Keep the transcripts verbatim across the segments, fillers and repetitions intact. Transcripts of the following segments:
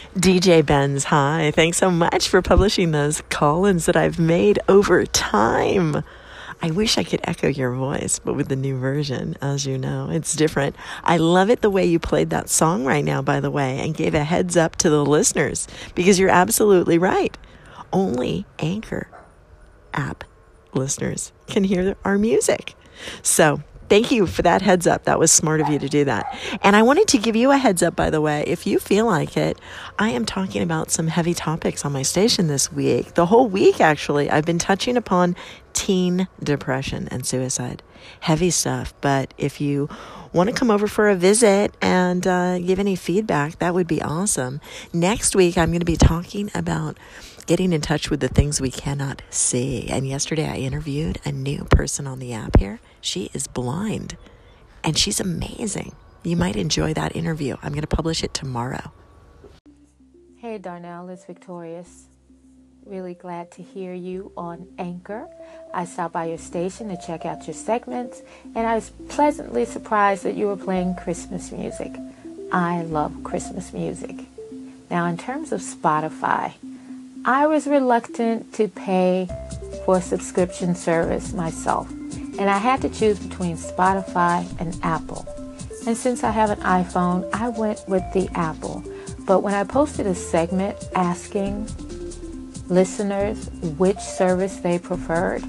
D J Benz, hi. Thanks so much for publishing those call-ins that I've made over time. I wish I could echo your voice, but with the new version, as you know, it's different. I love it the way you played that song right now, by the way, and gave a heads up to the listeners, because you're absolutely right. Only Anchor app listeners can hear our music. So thank you for that heads up. That was smart of you to do that. And I wanted to give you a heads up, by the way, if you feel like it, I am talking about some heavy topics on my station this week. The whole week, actually, I've been touching upon teen depression and suicide. Heavy stuff. But if you want to come over for a visit and uh, give any feedback, that would be awesome. Next week, I'm going to be talking about getting in touch with the things we cannot see. And yesterday I interviewed a new person on the app here. She is blind and she's amazing. You might enjoy that interview. I'm going to publish it tomorrow. Hey Darnell, it's Victorious. Really glad to hear you on Anchor. I stopped by your station to check out your segments, and I was pleasantly surprised that you were playing Christmas music. I love Christmas music. Now, in terms of Spotify, I was reluctant to pay for a subscription service myself, and I had to choose between Spotify and Apple. And since I have an iPhone, I went with the Apple. But when I posted a segment asking listeners which service they preferred,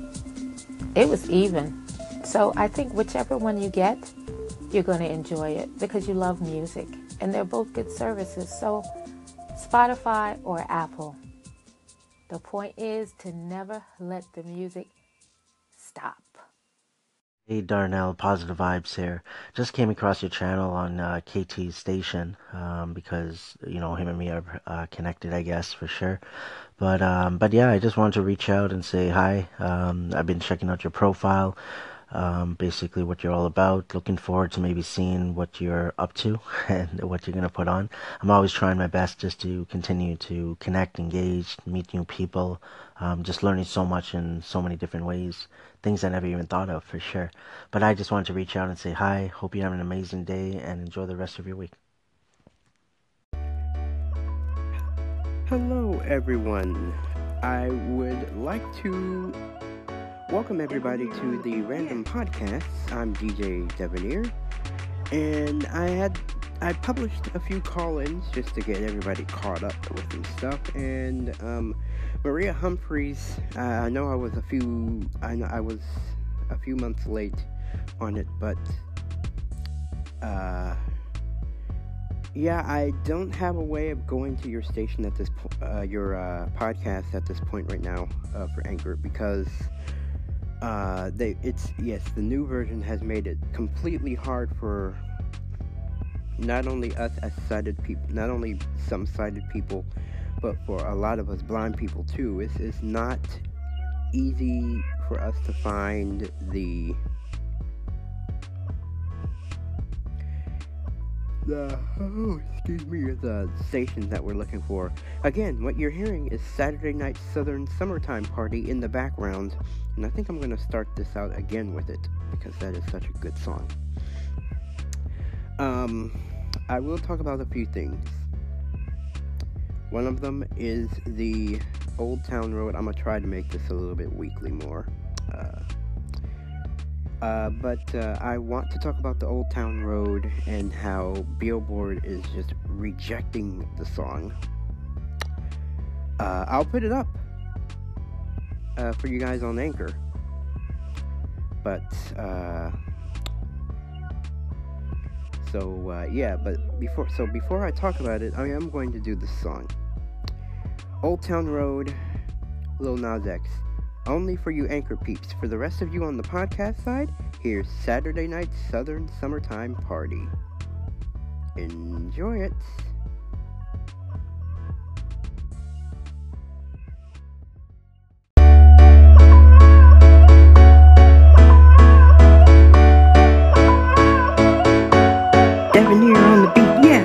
it was even. So I think whichever one you get, you're going to enjoy it because you love music, and they're both good services. So Spotify or Apple. The point is to never let the music stop. Hey Darnell, Positive Vibes here. Just came across your channel on uh, K T's station um, because, you know, him and me are uh, connected, I guess, for sure. But um, but yeah, I just wanted to reach out and say hi. Um, I've been checking out your profile, um, basically what you're all about. Looking forward to maybe seeing what you're up to and what you're going to put on. I'm always trying my best just to continue to connect, engage, meet new people, um, just learning so much in so many different ways. Things I never even thought of, for sure. But I just wanted to reach out and say hi. Hope you have an amazing day and enjoy the rest of your week. Hello, everyone. I would like to welcome everybody to the Random Podcast. I'm D J Devanir, and I had I published a few call-ins just to get everybody caught up with some stuff. And um, Maria Humphreys, uh, I know I was a few I know I was a few months late on it, but uh, yeah, I don't have a way of going to your station at this po- uh, your uh, podcast at this point right now uh, for Anchor, because uh, they it's yes the new version has made it completely hard for not only us as sighted people, not only some sighted people, but for a lot of us blind people too. It's, it's not easy for us to find the the oh excuse me the stations that we're looking for. Again, what you're hearing is Saturday Night Southern Summertime Party in the background, and I think I'm going to start this out again with it because that is such a good song. Um, I will talk about a few things. One of them is the Old Town Road. I'm going to try to make this a little bit weekly more. Uh, uh, but uh, I want to talk about the Old Town Road and how Billboard is just rejecting the song. Uh, I'll put it up uh, for you guys on Anchor. But, uh... So, uh, yeah, but before, so before I talk about it, I am going to do this song. Old Town Road, Lil Nas X. Only for you Anchor peeps. For the rest of you on the podcast side, here's Saturday Night Southern Summertime Party. Enjoy it. Devanir on the beat, yeah.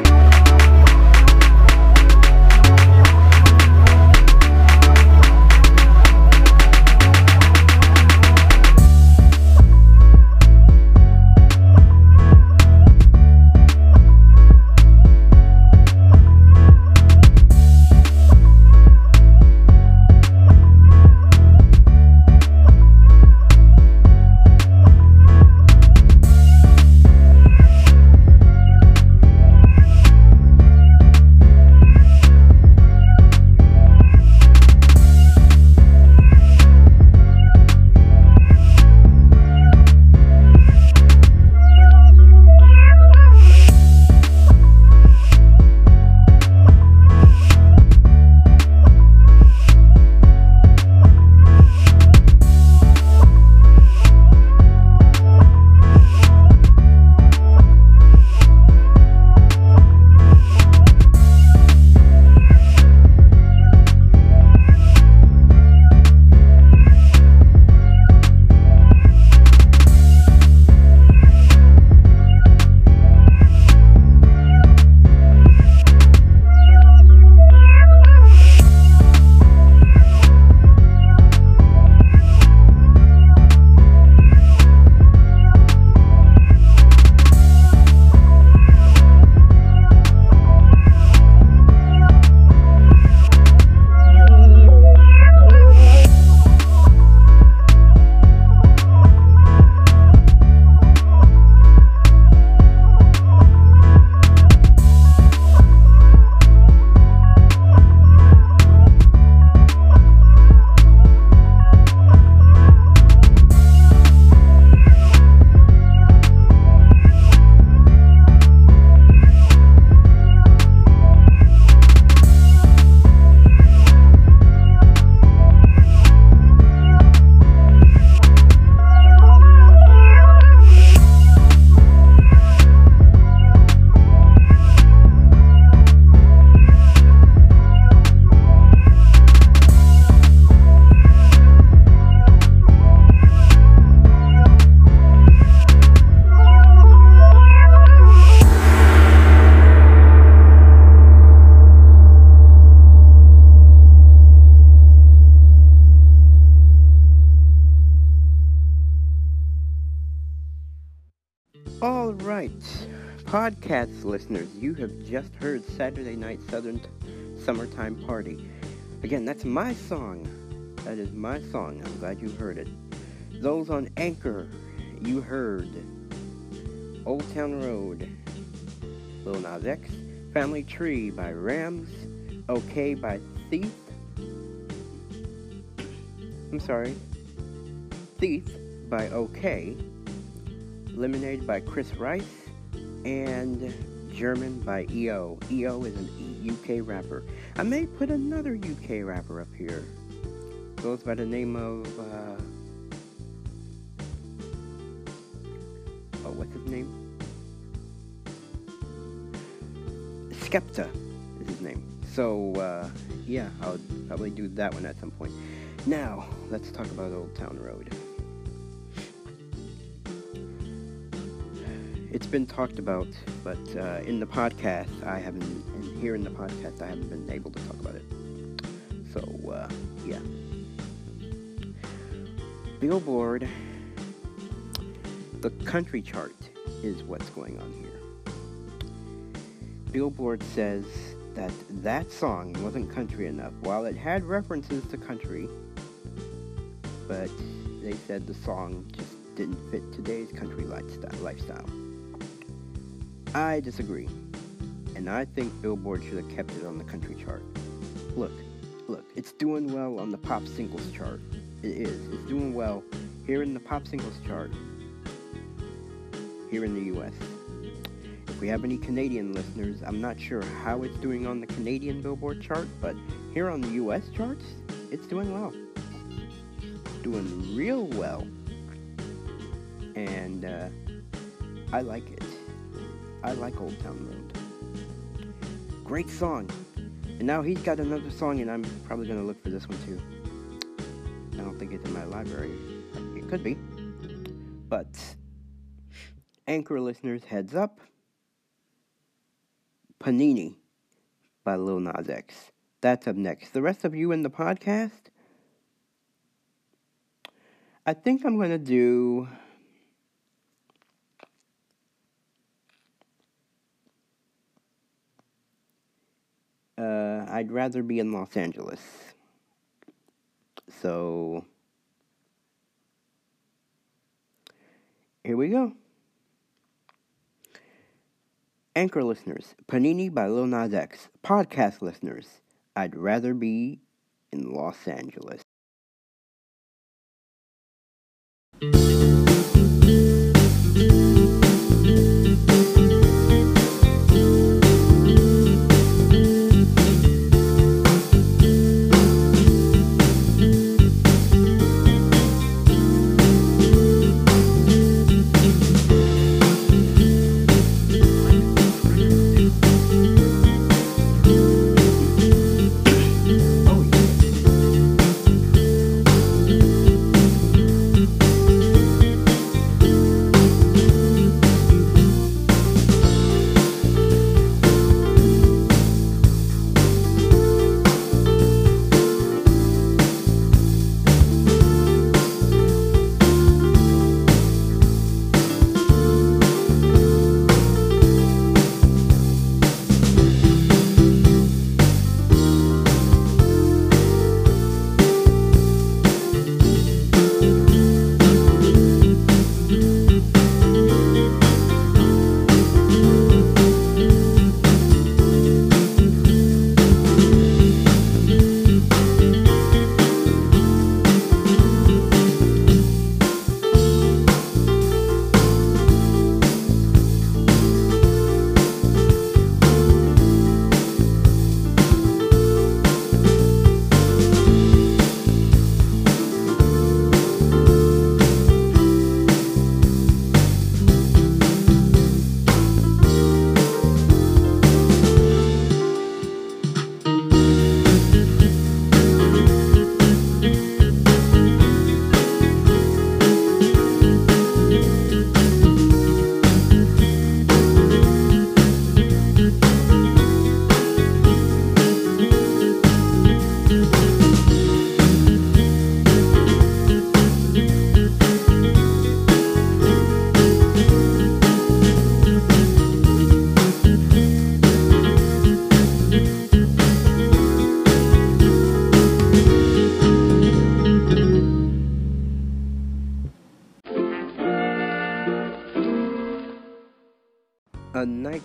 podcast listeners, you have just heard Saturday Night Southern T- Summertime Party. Again, that's my song. That is my song. I'm glad you heard it. Those on Anchor, you heard Old Town Road, Lil Nas X, Family Tree by Rams, Okay by Thief. I'm sorry. Thief by OK, Lemonade by Chris Rice, and German by E O. E O is an U K rapper. I may put another U K rapper up here. Goes by the name of, uh, oh, what's his name? Skepta is his name. So, uh, yeah, I'll probably do that one at some point. Now, let's talk about Old Town Road. It's been talked about, but uh, in the podcast, I haven't, and here in the podcast, I haven't been able to talk about it. So, uh, yeah. Billboard, the country chart is what's going on here. Billboard says that that song wasn't country enough. While it had references to country, but they said the song just didn't fit today's country lifestyle. I disagree, and I think Billboard should have kept it on the country chart. Look, look, it's doing well on the pop singles chart. It is. It's doing well here in the pop singles chart, here in the U S. If we have any Canadian listeners, I'm not sure how it's doing on the Canadian Billboard chart, but here on the U S charts, it's doing well. Doing real well. And uh, I like it. I like Old Town Road. Great song. And now he's got another song, and I'm probably going to look for this one too. I don't think it's in my library. It could be. But, Anchor listeners, heads up. Panini by Lil Nas X. That's up next. The rest of you in the podcast, I think I'm going to do... Uh, I'd rather be in Los Angeles. So, here we go. Anchor listeners, Panini by Lil Nas X. Podcast listeners, I'd rather be in Los Angeles.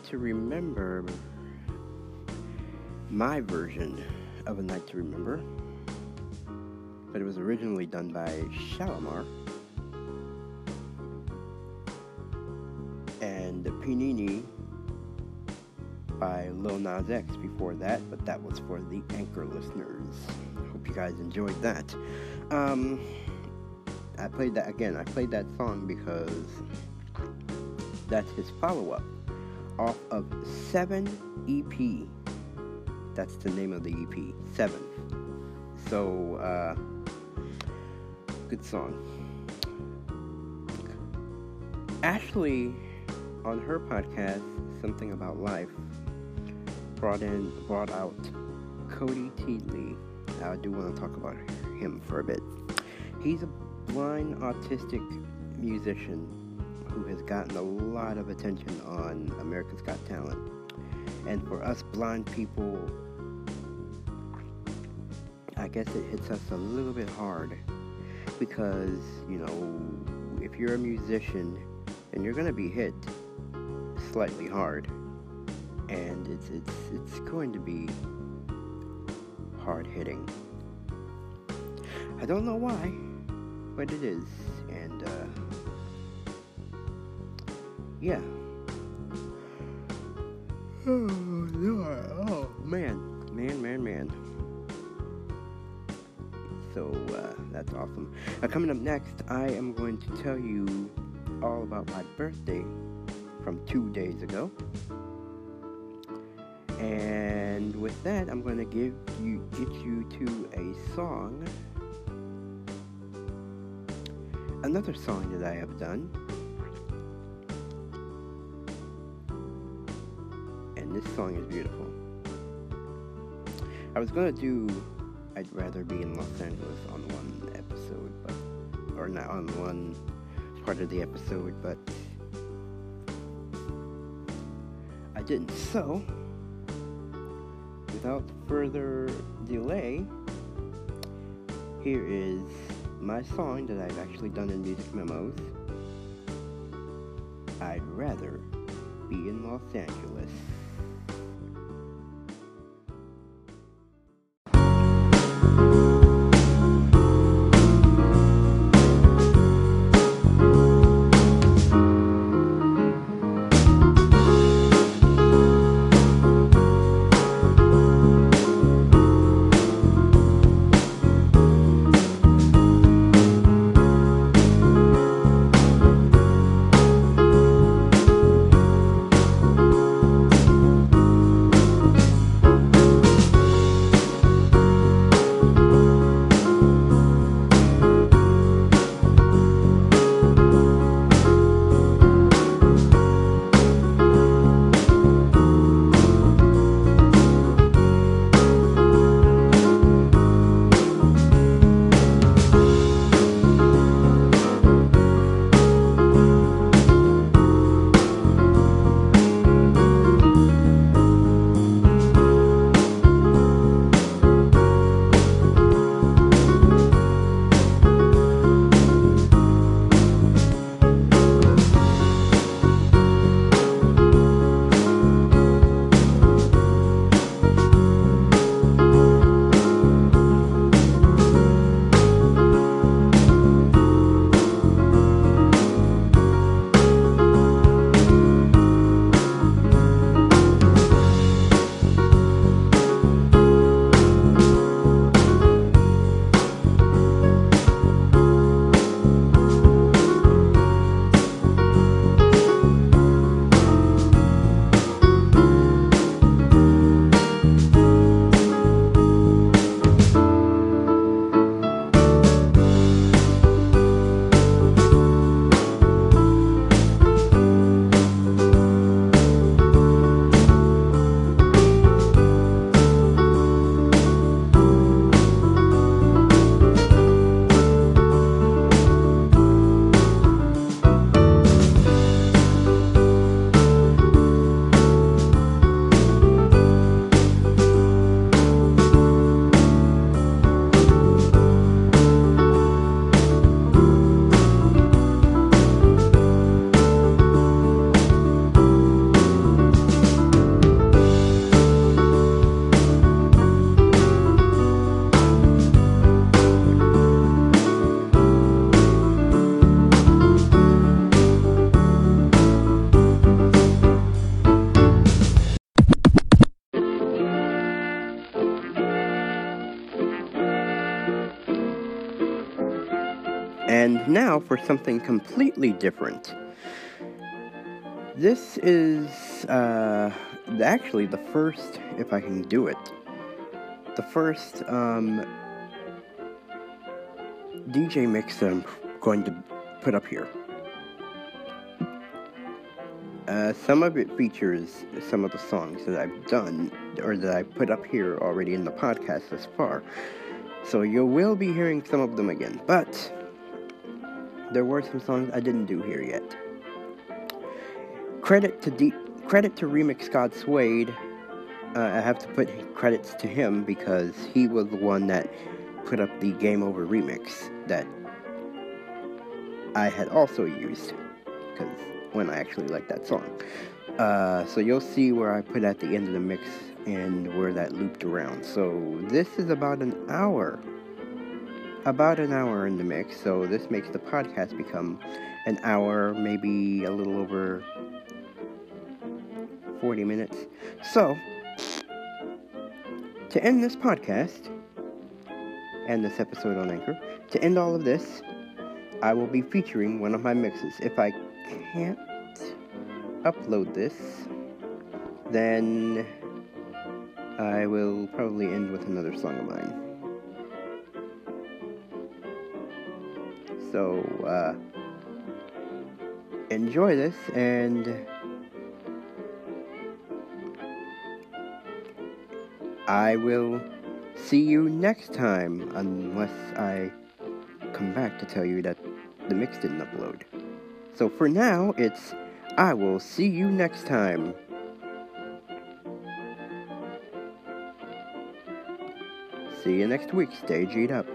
to Remember, my version of A Night to Remember, but it was originally done by Shalamar and Panini by Lil Nas X before that, but that was for the Anchor listeners. Hope you guys enjoyed that. Um, I played that again. I played that song because that's his follow-up off of Seven E P. That's the name of the E P, Seven. So, uh, good song. Ashley, on her podcast, Something About Life, brought in, brought out Cody Teedley. I do want to talk about him for a bit. He's a blind autistic musician who has gotten a lot of attention on America's Got Talent. And for us blind people, I guess it hits us a little bit hard because, you know, if you're a musician, then you're going to be hit slightly hard. And it's it's it's going to be hard hitting. I don't know why, but it is. And uh, yeah. Oh, Lord. Oh man, man, man, man. So uh, that's awesome. Now, coming up next, I am going to tell you all about my birthday from two days ago. And with that, I'm going to give you, get you to a song. Another song that I have done. And this song is beautiful. I was going to do I'd Rather Be in Los Angeles on one episode, but, or not on one part of the episode, but I didn't. So, without further delay, here is my song that I've actually done in Music Memos. I'd Rather Be in Los Angeles. And now for something completely different. This is uh, actually the first, if I can do it, the first um, D J mix that I'm going to put up here. Uh, some of it features some of the songs that I've done, or that I put up here already in the podcast thus far. So you will be hearing some of them again, but there were some songs I didn't do here yet. Credit to D- credit to Remix God Suede. Uh, I have to put credits to him because he was the one that put up the Game Over remix that I had also used, because when I actually like that song. Uh, so you'll see where I put at the end of the mix and where that looped around. So this is about an hour. About an hour in the mix. So this makes the podcast become an hour, maybe a little over forty minutes. So, to end this podcast, and this episode on Anchor, to end all of this, I will be featuring one of my mixes. If I can't upload this, then I will probably end with another song of mine. So, uh, enjoy this, and I will see you next time, unless I come back to tell you that the mix didn't upload. So for now, it's I will see you next time. See you next week. Stay G'd up.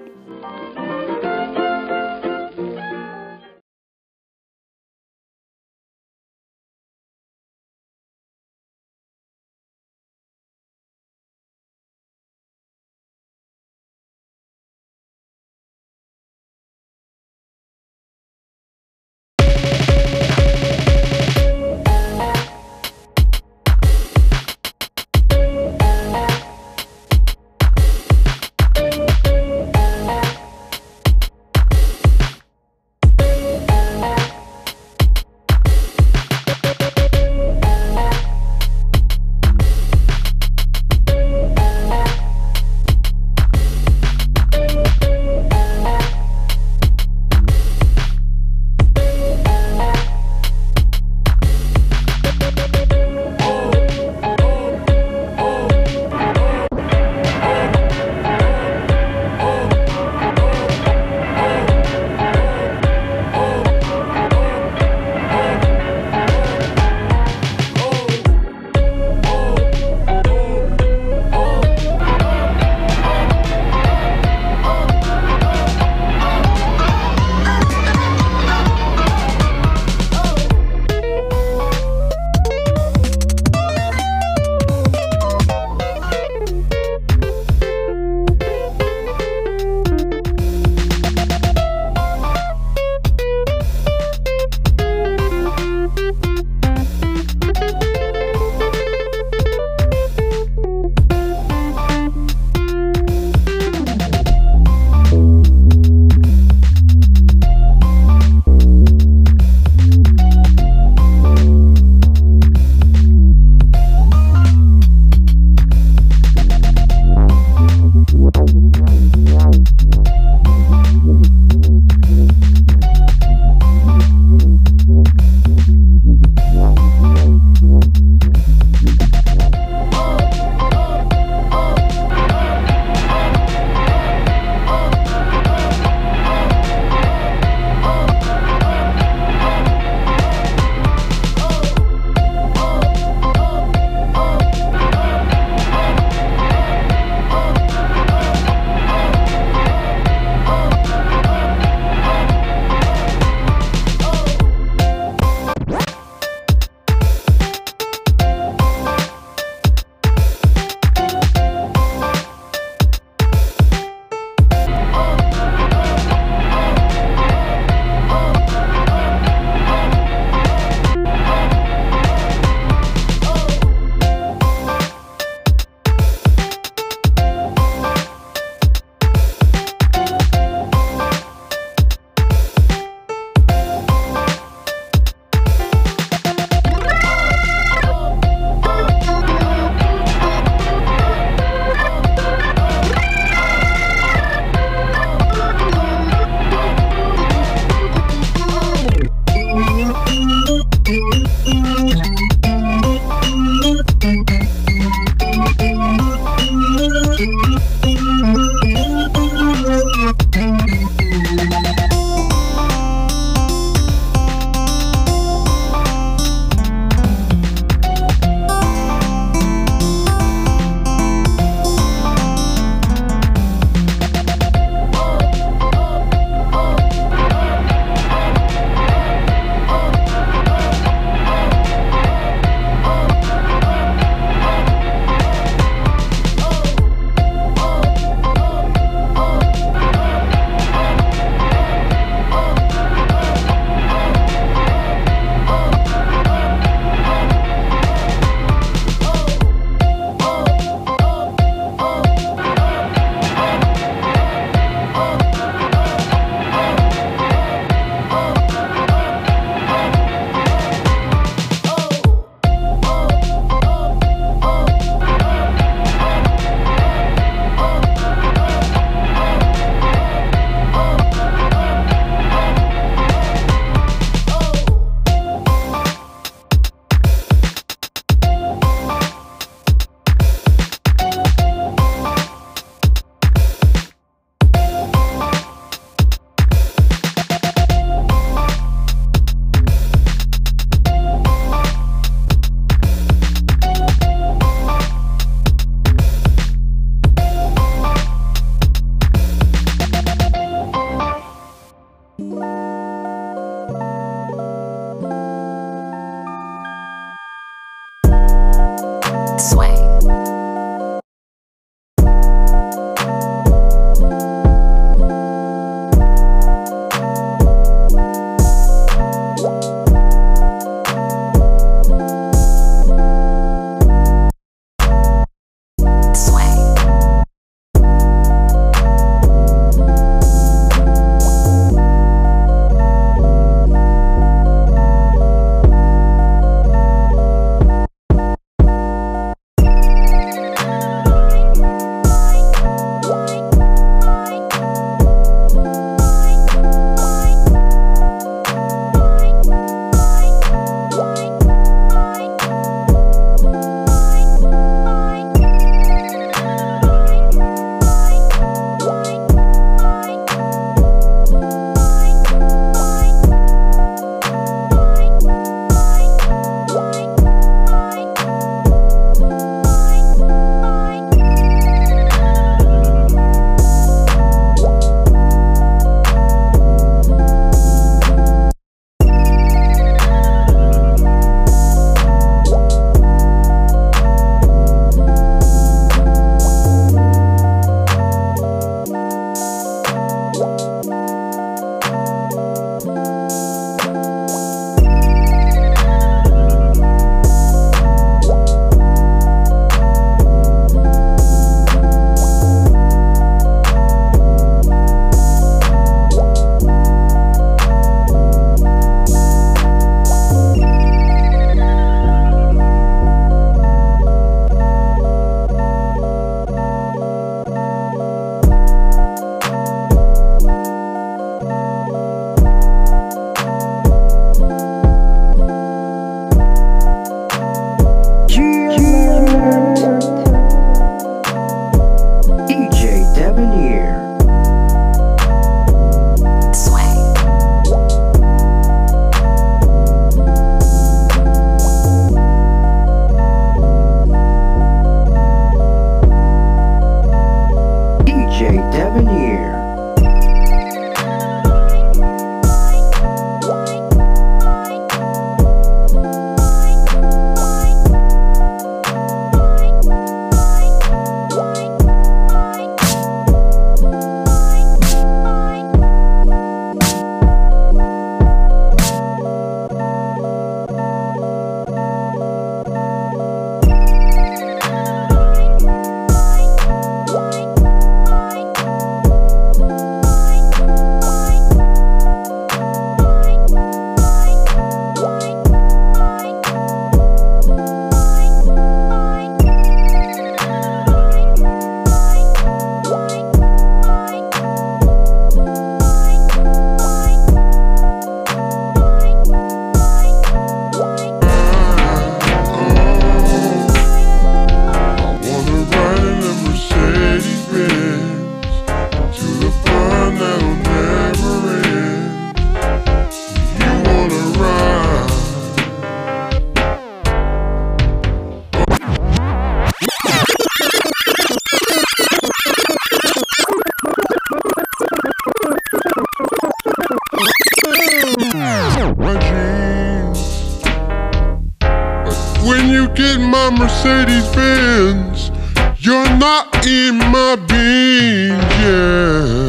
Mercedes Benz. You're not in my being, yeah.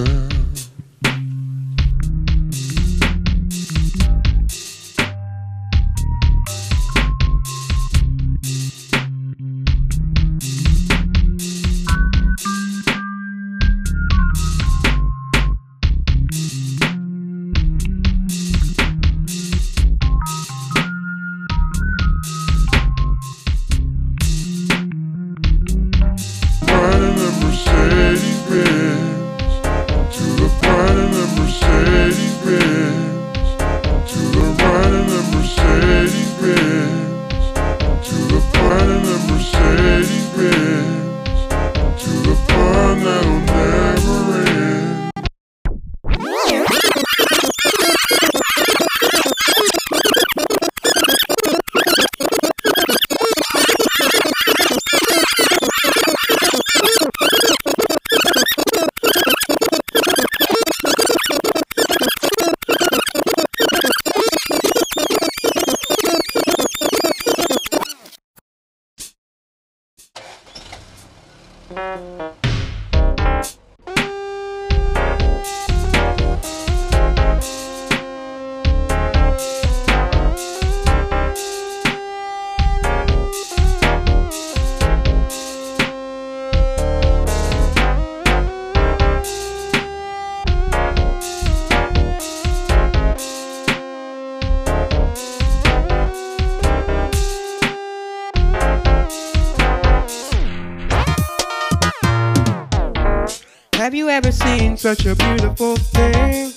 Have you ever seen such a beautiful thing?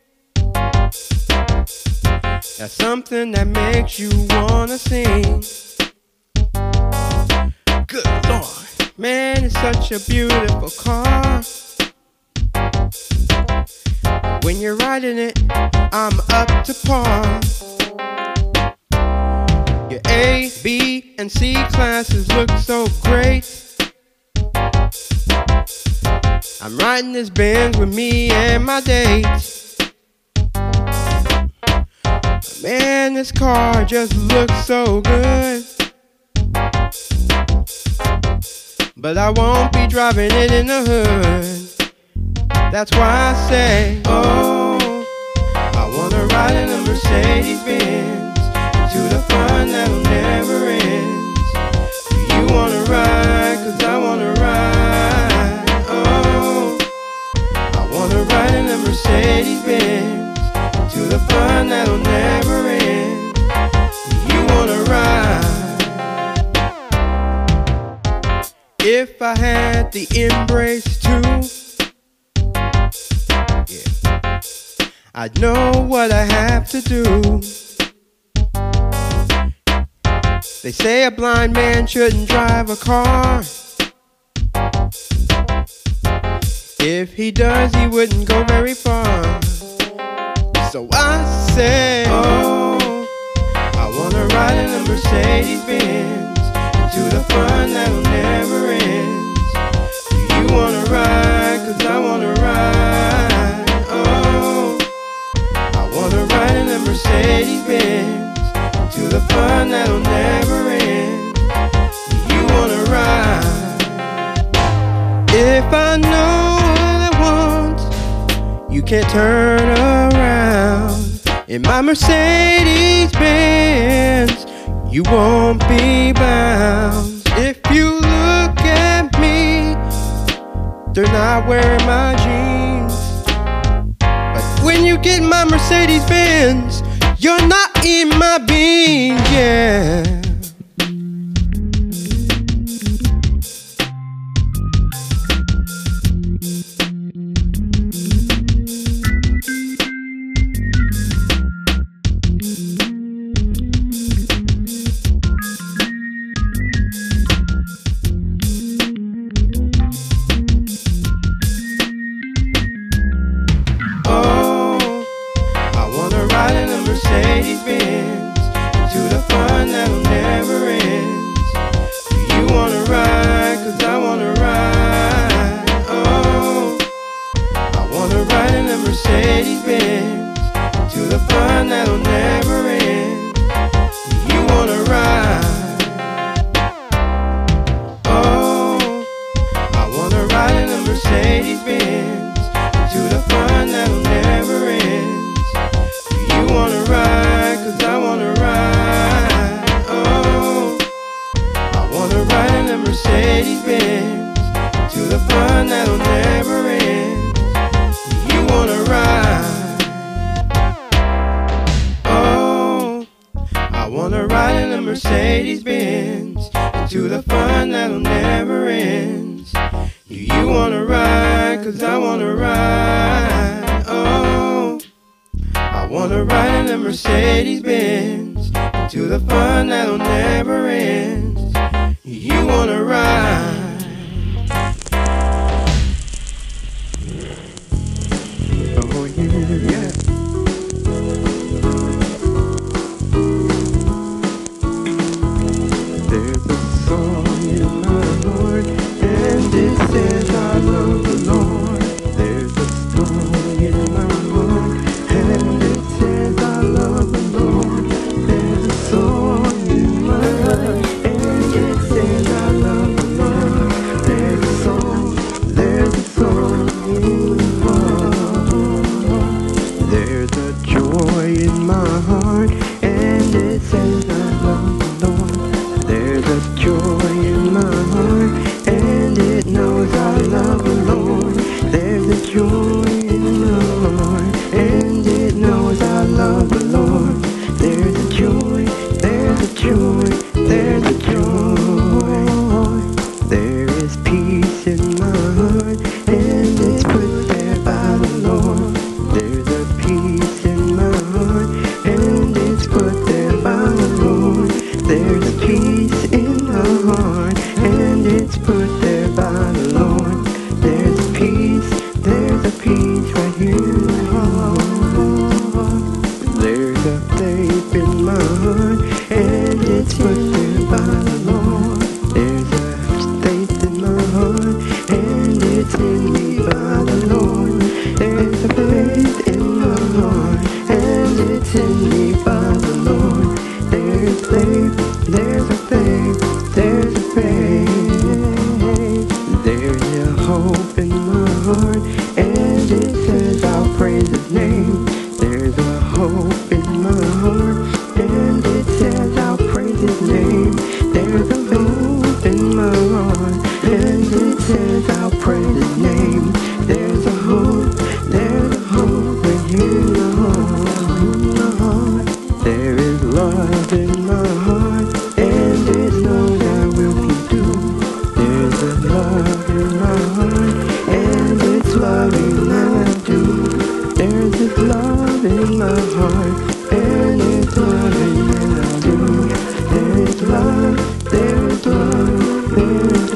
That's something that makes you wanna sing. Good Lord, man, it's such a beautiful car. When you're riding it, I'm up to par. Your A, B, and C classes look so great. I'm riding this Benz with me and my date. Man, this car just looks so good. But I won't be driving it in the hood. That's why I say, oh, I wanna ride in a Mercedes Benz to the fun that'll never end. Do you wanna ride? Cause I wanna ride. Oh, I wanna ride in a Mercedes Benz to the fun that'll never end. Do you wanna ride? If I had the embrace too, yeah, I'd know what I have to do. They say a blind man shouldn't drive a car. If he does, he wouldn't go very far. So I say, oh, I wanna ride in a Mercedes Benz to the fun that'll never end. Do you wanna ride? Cause I wanna ride. Oh, I wanna ride in a Mercedes Benz to the fun that'll never end. Do you wanna ride? If I know what I want, you can't turn around. In my Mercedes Benz, you won't be bound. If you look at me, they're not wearing my jeans. But when you get my Mercedes Benz, you're not in my being, yeah. Mercedes Benz to the fun that'll never Mercedes Benz, to the fun that'll never end. Do you wanna ride? Cause I wanna ride. Oh, I wanna ride in a Mercedes Benz, to the fun that'll never end. Do you wanna ride? Oh, I wanna ride in a Mercedes Benz, to the fun that'll never end. Do you wanna ride? Cause I wanna ride. Oh, I wanna ride in a Mercedes Benz, to the fun that'll never end. Do you wanna ride? Oh yeah, yeah. There's a song in my heart, and it says I love the Lord. There's a song in my heart, and it says I love the Lord. There's a song in my heart, and it says I love the Lord. There's a song, there's a song in my heart. There's a joy in my heart, and it says I love the Lord. There's a joy in my heart, and it knows I love the Lord. There's a joy in my heart, and it knows I love the Lord. There's a joy, there's a joy, there's a joy. There is peace in my heart, and it's put there by the Lord. There's a peace in my heart, and it's put there by the Lord. There's a peace in my heart, and it's put there by the Lord. There's a peace, there's a peace right here in my heart. There's a faith in my heart, and it's put there by the Lord. There's a faith in my heart, and it's in me by the Lord. There's a faith in my heart, and it's in me by the Lord. There's faith, there's a faith, there's a faith. There's a hope in my heart, and it says I'll praise His name. There's a hope in my heart, and it says I'll praise His name. There's a hope in my heart, and it says I'll praise His name. There's a hope, there's a hope right here in my heart, in my heart. There is love in my heart, and it knows I will be due. There's a love in my heart, and it's loving I do. There's this love in my heart, and it's loving I do. There's love, there's love, there's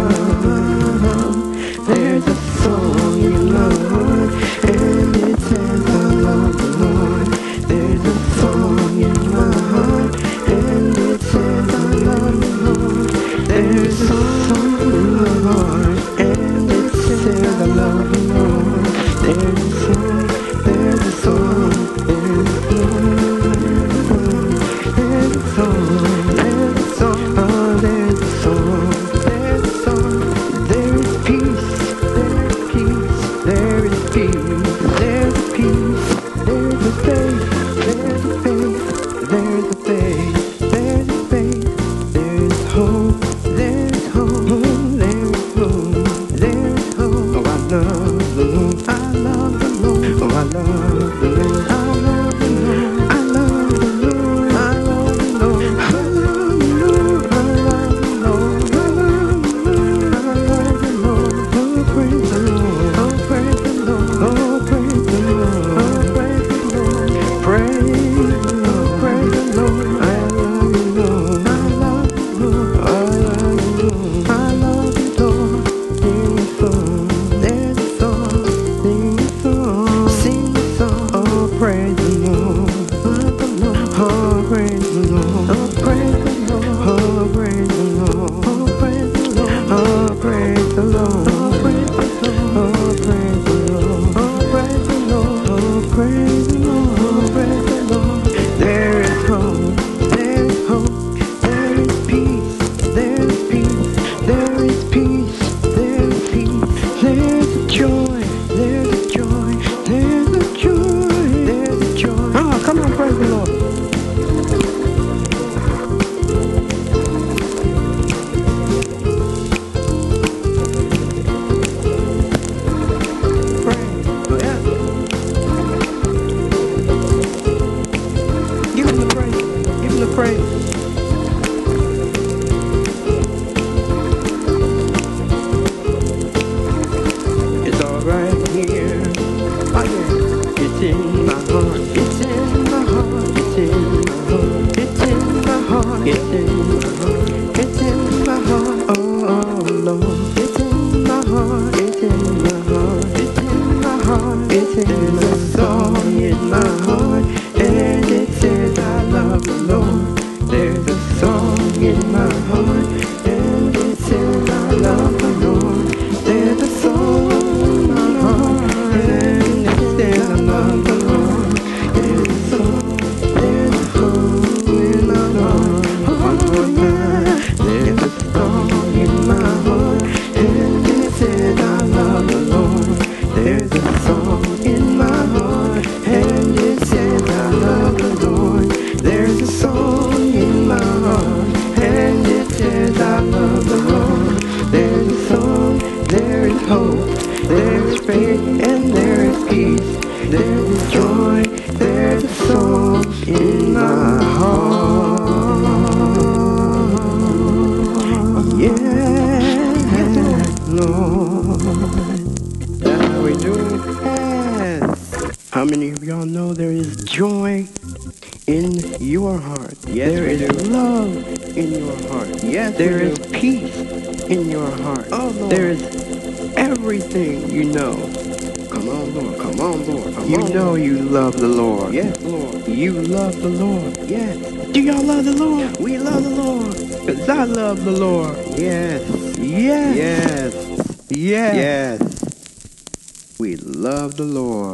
love. There's a song in my heart, and it says I love the Lord. There's a song in my heart, and it says I love the Lord. There's a song in my heart, and it says I love the Lord. There's a song, there's a song, there's a song, there's a song, there's a song, oh, there's a song, there's a song. There is peace, there is peace, there is peace, there's a peace, there's a faith, there's a faith, there's a faith, there's a faith, there's hope, there's hope, there's hope, there's hope. Oh, I love the Lord, I love the Lord, oh, I love the Lord, I love the Lord, I love the Lord, I love the Lord, I love the Lord, I love the Lord, I love the Lord, I love the Lord. Oh, praise the Lord, oh, praise the Lord, oh, praise the Lord, oh, praise the Lord, praise the Lord, praise the Lord. I love you, Lord, I love you, Lord, I love you, Lord, I love you, Lord. Sing a song, there's a song, sing a song, sing a song. hope, there is faith, and there is peace. There is joy, there's a song in my heart. Yeah, Lord. That's how we do it. Yes. How many of y'all know there is joy in your heart? Yes, there is do. love in your heart. Yes, there is do. peace in your heart. Oh, Lord. There is everything you know. Come on, Lord. Come on, Lord. Come you on, know Lord. You love the Lord. Yes, Lord. You love the Lord. Yes. Do y'all love the Lord? We love the Lord. Because I love the Lord. Yes. Yes. Yes. Yes. Yes. We love the Lord.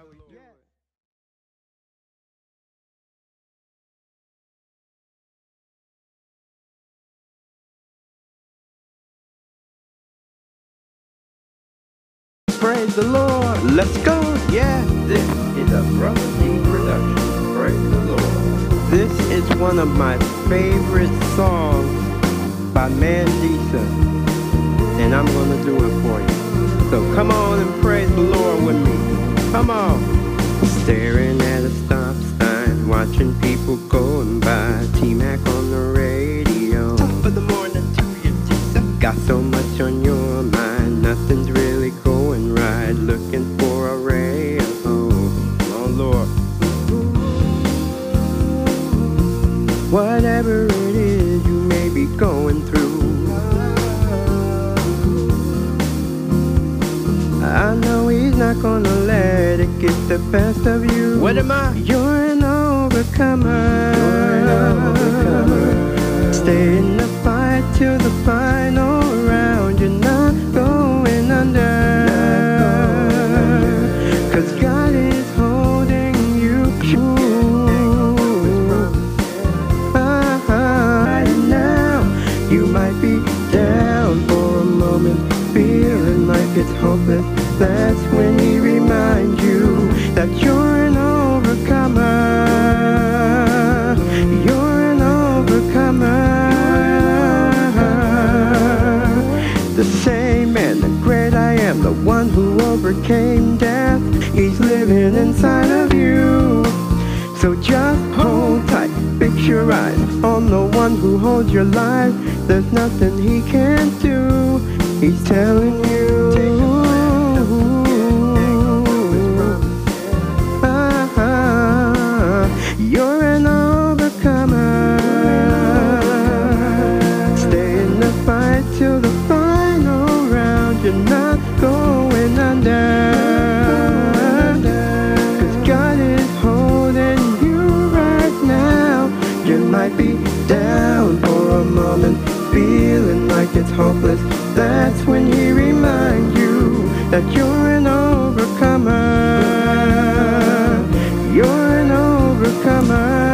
Praise the Lord. Let's go. Yeah, this is a Brother D production. Praise the Lord. This is one of my favorite songs by Mandisa, and I'm gonna do it for you. So come on and praise the Lord with me. Come on. Staring at a stop sign, watching people going by. T-Mac on the radio. Top of the morning to you, Jesus. Got so much on your mind, nothing's really going right. Looking for a ray of hope. Oh Lord. Whatever it is you may be going through, I know he's not gonna let it get the best of you. What am I? You're an overcomer. You're an overcomer. Stay in the fight till the final round. You're not going under. Cause God is holding you. Right now, you might be down for a moment, feeling like it's hopeless. That's when he reminds you that you're an overcomer. You're an overcomer. The same man, the great I am, the one who overcame death, he's living inside of you. So just hold tight, fix your eyes on the one who holds your life. There's nothing he can't do. He's telling you, uh-huh, you're an overcomer. Stay in the fight till the final round. You're not going under. Cause God is holding you right now. You might be down for a moment, feeling like it's hopeless. That's when he reminds you that you're an overcomer. You're an overcomer.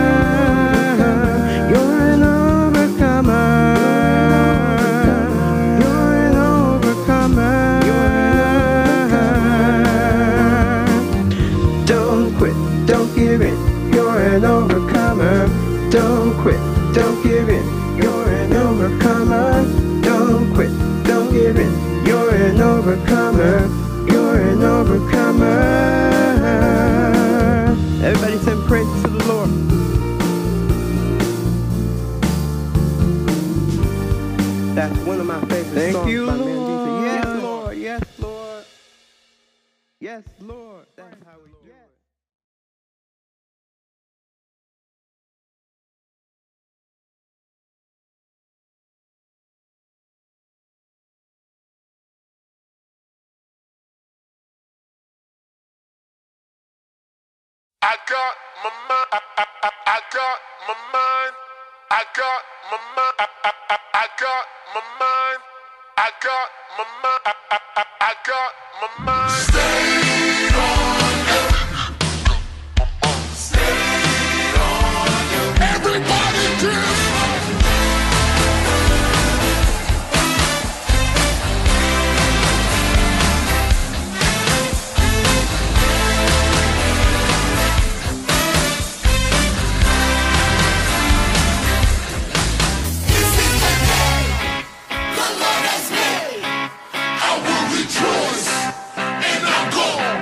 You're an overcomer. You're an overcomer. Don't quit, don't give in. You're an overcomer. Don't quit, don't give in. You're an overcomer. Don't quit, don't give in. You're an overcomer. You're an overcomer. Everybody sing praises to the Lord. That's one of my favorite Thank songs you, by Mandisa. Yes, Lord. Yes, Lord. Yes, Lord. That's how we do it. I got my mind, I, I, I, I got my mind, I got my mind, I, I, I, I got my mind, I got my mind, I, I, I, I got my mind. Stay on you. Stay on you. Everybody dance. Rejoice, and I'll go.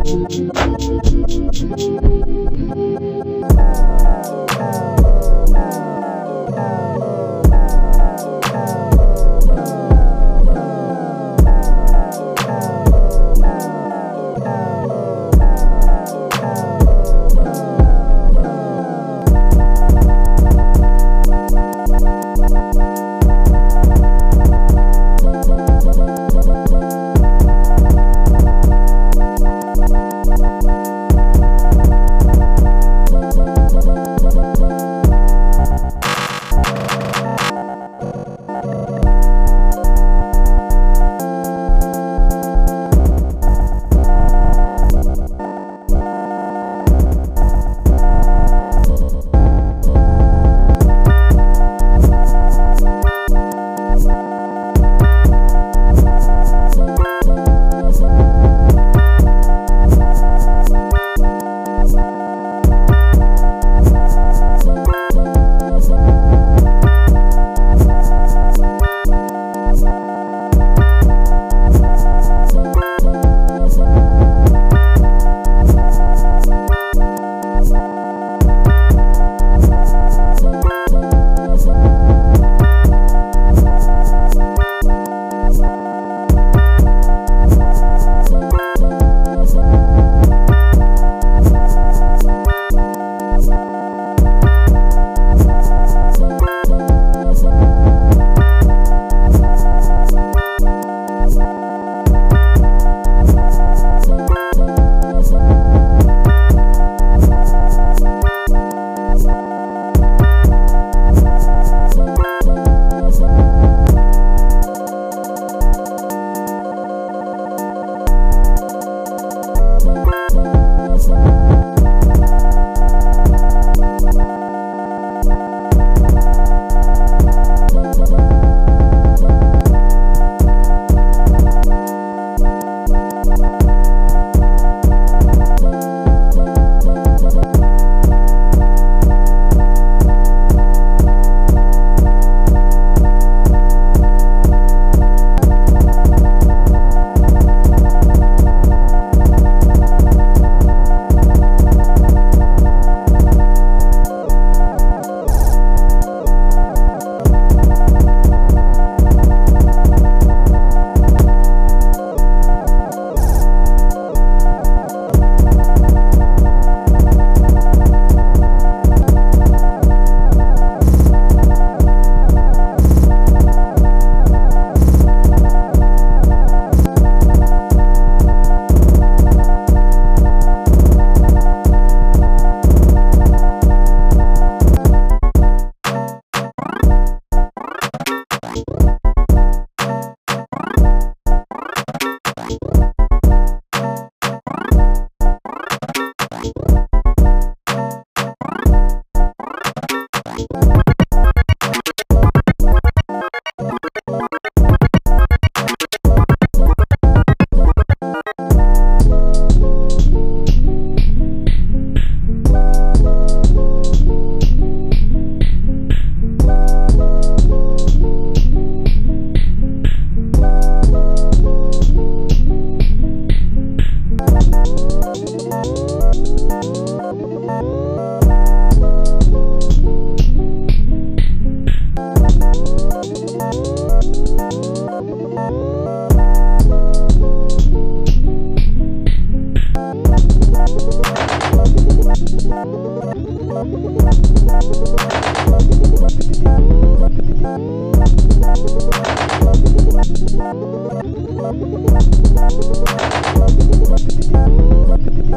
Thank you.